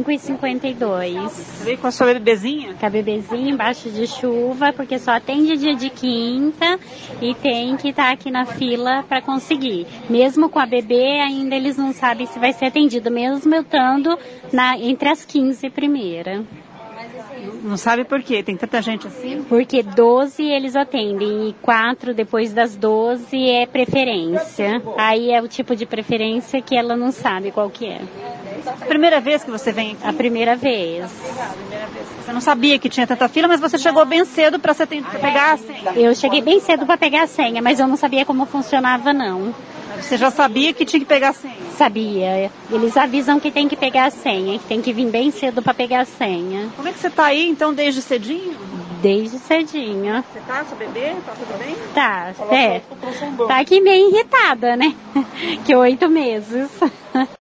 5h52. Você veio com a sua bebezinha? Com a bebezinha embaixo de chuva, porque só atende dia de quinta e tem que estar aqui na fila para conseguir. Mesmo com a bebê, ainda eles não sabem se vai ser atendido, mesmo eu estando entre as 15 primeiras. Não sabe por quê? Tem tanta gente assim? Porque 12 eles atendem e 4 depois das 12 é preferência. Aí é o tipo de preferência que ela não sabe qual que é. A primeira vez que você vem aqui? A primeira vez. Você não sabia que tinha tanta fila, mas você chegou bem cedo para pegar a senha. Eu cheguei bem cedo para pegar a senha, mas eu não sabia como funcionava não. Você já sabia que tinha que pegar a senha? Sabia. Eles avisam que tem que pegar a senha, que tem que vir bem cedo para pegar a senha. Como é que você tá aí, então, desde cedinho? Desde cedinho. Você tá, seu bebê? Tá tudo bem? Tá, Tá aqui meio irritada, né? Que 8 meses.